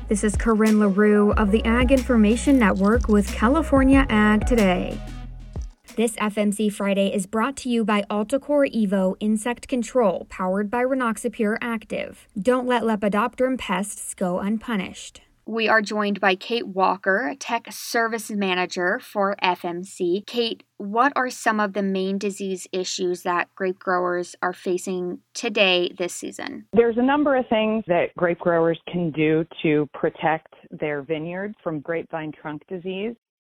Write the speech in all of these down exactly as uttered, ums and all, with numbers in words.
This is Corinne LaRue of the Ag Information Network with California Ag Today. This F M C Friday is brought to you by Altacor Evo Insect Control, powered by Rynoxapyr Active. Don't let Lepidopteran pests go unpunished. We are joined by Kate Walker, Tech Service Manager for F M C. Kate, what are some of the main disease issues that grape growers are facing today this season? There's a number of things that grape growers can do to protect their vineyards from grapevine trunk disease.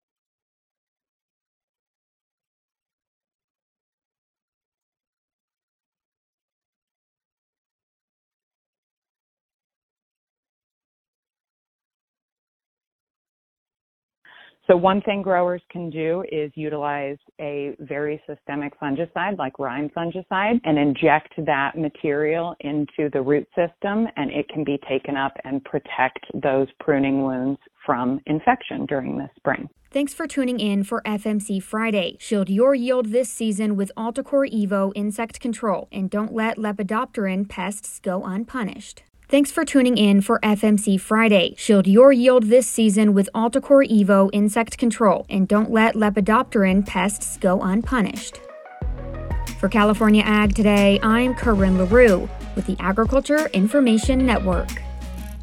So one thing growers can do is utilize a very systemic fungicide like Rime fungicide and inject that material into the root system, and it can be taken up and protect those pruning wounds from infection during the spring. Thanks for tuning in for F M C Friday. Shield your yield this season with Altacor Evo Insect Control, and don't let Lepidopteran pests go unpunished. Thanks for tuning in for F M C Friday. Shield your yield this season with Altacor Evo Insect Control, and don't let Lepidopteran pests go unpunished. For California Ag Today, I'm Corinne LaRue with the Agriculture Information Network.